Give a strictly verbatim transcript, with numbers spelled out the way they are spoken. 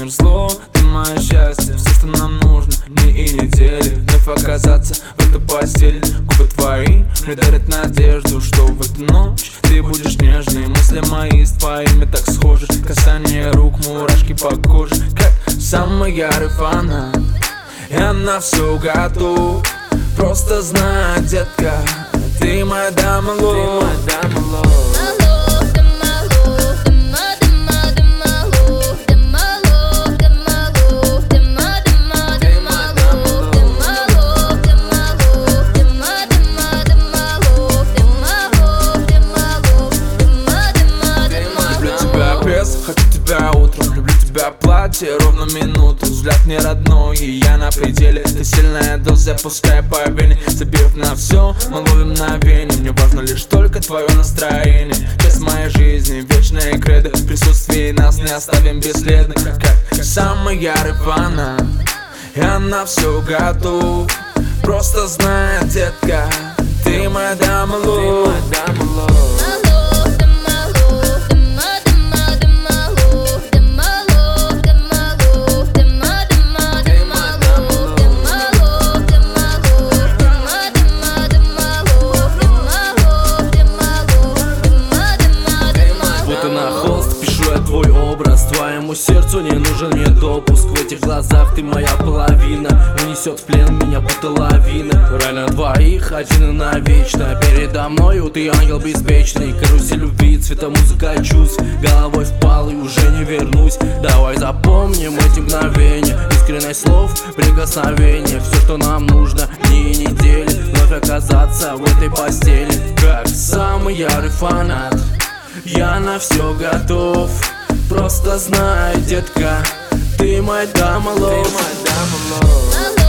повезло, ты мое счастье, все, что нам нужно, дни и недели. Вновь оказаться в этой постели. Губы твои мне дарят надежду, что в эту ночь ты будешь нежной. Мысли мои с твоими так схожи, касание рук, мурашки по коже, как самый ярый фанат. И она все готов. Просто знай, детка, ты моя дама лов. Хочу тебя утром, люблю тебя платье ровно минуту. Взгляд не родной, и я на пределе. Ты сильная доза, пускай по вене. Забив на все, мы ловим мгновение. Мне важно лишь только твое настроение. Часть моей жизни, вечная кредо. В присутствии нас не оставим бесследно. Как самый ярый фанат. И она все готов. Просто знай, детка, ты моя дама лов. Твой образ, твоему сердцу не нужен мне допуск. В этих глазах ты моя половина, унесет в плен меня будто лавина. Рай на двоих, один и навечно. Передо мною ты ангел беспечный. Карусель любви, цвета музыка чувств. Головой впал и уже не вернусь. Давай запомним эти мгновения. Искренность слов, прикосновения. Все, что нам нужно, дни и недели. Вновь оказаться в этой постели. Как самый ярый фанат, я на все готов. Просто знай, детка, ты моя дама лов.